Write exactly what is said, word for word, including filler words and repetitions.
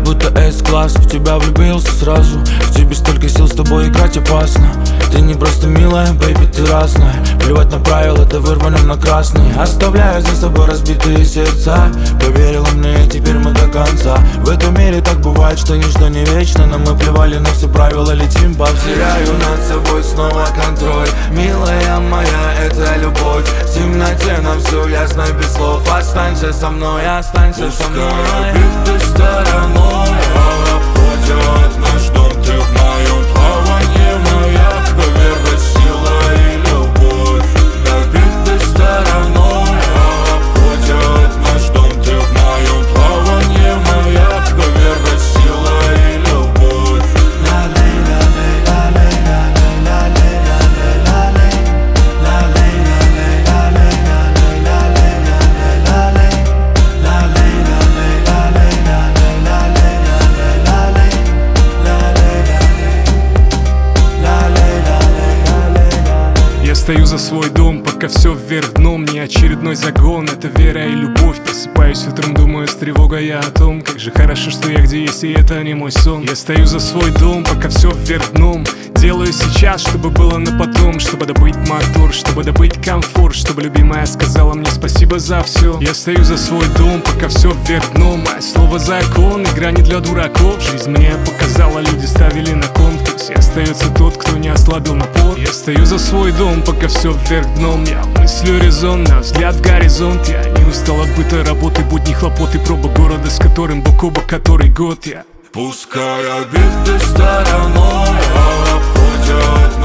будто С-класс. В тебя влюбился сразу, в тебе столько сил, с тобой играть опасно. Ты не просто милая, бэйби, ты разная. Плевать на правила, да вырванем на красный. Оставляю за собой разбитые сердца. Поверила мне, и теперь мы до конца. В этом мире так бывает, что ничто не вечно. Но мы плевали на все правила, летим по всей. Теряю над собой снова контроль. Милая моя, это любовь. В темноте нам все ясно без слов. Останься со мной, останься со мной. Пускай обиды стороной обходят наш дом. Ты в моем плавании маяк, верность, сила и любовь. Обиды стороной обходят наш дом. Ты в моем плавании маяк, верность, сила и любовь. Стою за свой дом, пока все вверх дном. Не очередной загон, это вера и любовь. Просыпаюсь утром, думаю с тревогой я о том, как же хорошо, что я где есть, и это не мой сон. Я стою за свой дом, пока все вверх дном. Делаю сейчас, чтобы было на потом. Чтобы добыть мотор, чтобы добыть комфорт. Чтобы любимая сказала мне спасибо за все. Я стою за свой дом, пока все вверх дном. Мое слово закон, игра не для дураков. Жизнь мне показала, люди ставили на кон. И остается тот, кто не ослабил напор. Я стою за свой дом, пока все вверх дном. Я мыслю резонно, взгляд в горизонт. Я не устал от быта, работы, будни, хлопоты. Проба города, с которым бок о бок который год я. Пускай обиды стороной обходят